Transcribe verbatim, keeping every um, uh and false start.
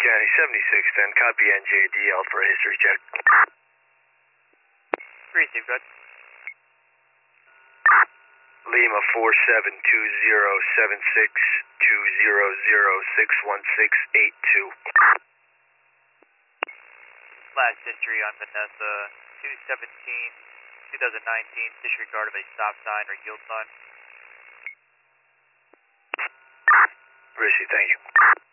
County seventy-six ten, copy N J D L for a history check. Receive, good. Lima four seven two zero seven six two zero zero six one six eight two. Last history on Vanessa two seventeen twenty nineteen, disregard of a stop sign or yield sign. Rishi, thank you.